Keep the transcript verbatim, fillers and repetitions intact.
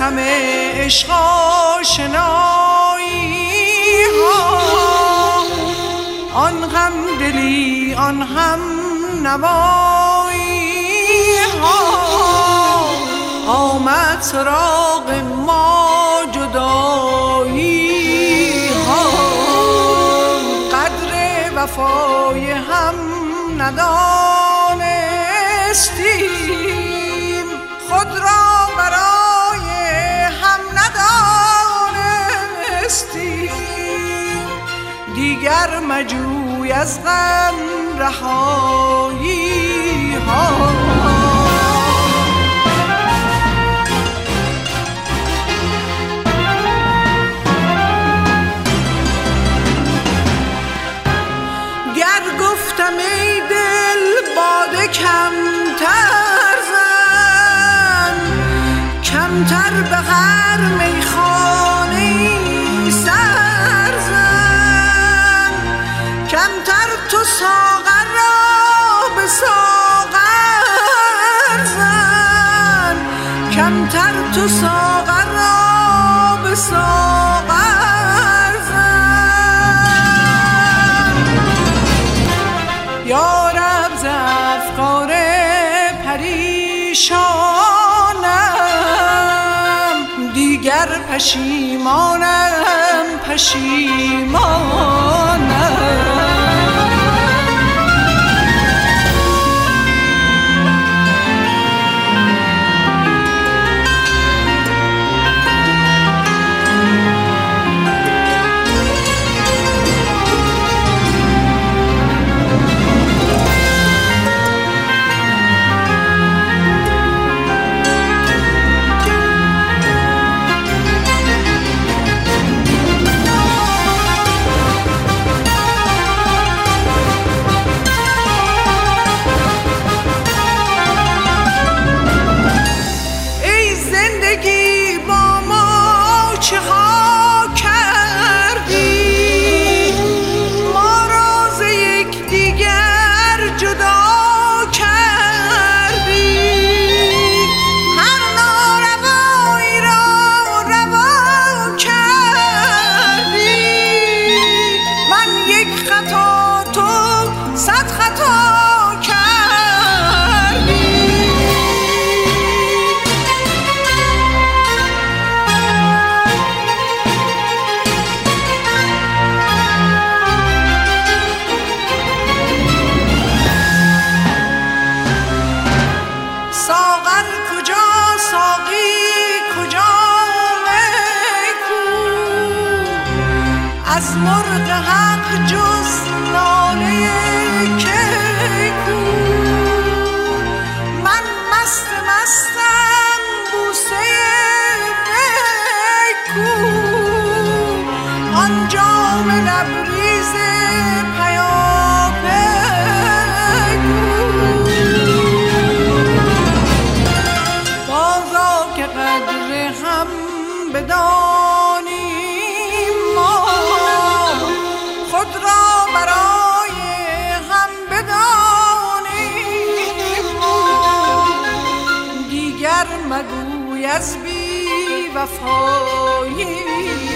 همه عشق آشنایی ها، آن هم دلی آن هم نوایی ها، آمد سراغ ما جدایی ها، قدر وفای هم ندانستیم، خود را برای هم ندانستیم، دیگر مجوی از غم رهایی ها. گفتم ای دل باده کمتر زن، کمتر به هر میخانه‌ای سر زن، کمتر تو ساغر را به ساغر زن، کمتر تو ساغر را به ساغر یا رب ز افکار پریشانم، دیگر پشیمانم پشیمانم. از مرغ حق جز ناله کیکو، من مست مستم بوسه ویکو، آن جام لبریز پیاپیکو، بازا که قدر هم بدانیم ما، خود را برای هم بدانیم ما، دیگر مگوی از بی وفایی